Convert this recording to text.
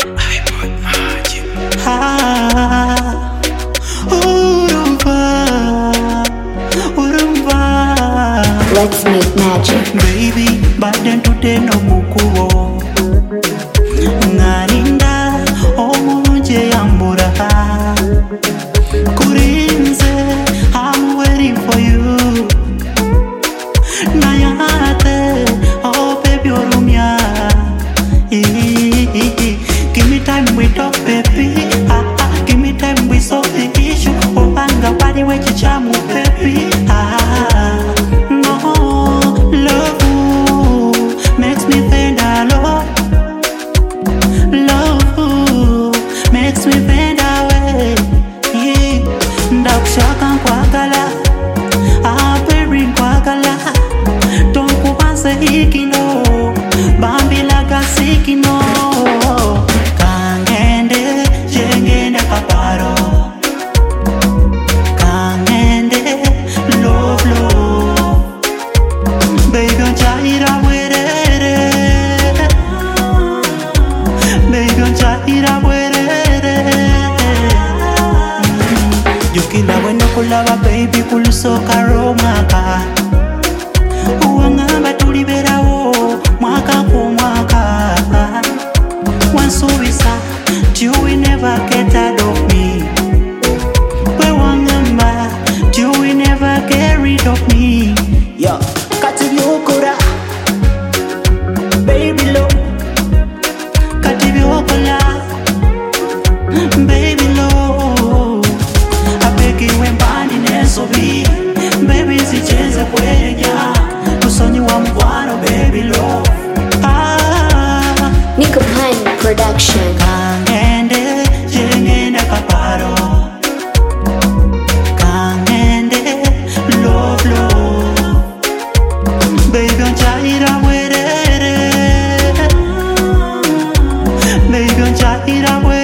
Ah, urumva, urumva. Let's make magic. Baby, baden today no kukuwo. Ngarinda omulunje yambura. Kurinze, I'm waiting for you. Nayate, oh baby orumya. Give me time we talk, baby. Give me time we solve the issue. Obanga wali wechichamu, baby. No, love makes me bend a lot. Love makes me bend away. Ndakushaka nkwagala, baby nkwagala. Tonkubanze ikino, bambila gasikino. Kangende, jengende kaparo. Kangende, love, love. Baby onchaira bwerere. Baby onchaira bwerere. Jukila weno kulaba baby kulusoka romaka. Uwangamba tuliberawo mwaka ku mwaka. Wansubisa you will never get out of me. We wangamba you will never get rid of me. Yo, kati byokora baby low. Kati byokola baby low. Abeki wembani nesobi baby zicheze kwenya. Usoni wa mkwano baby low. Nico Pine Production. Kangende, jengende kaparo. Kangende, love, love. Baby onchaira bwerere. Baby onchaira bwerere.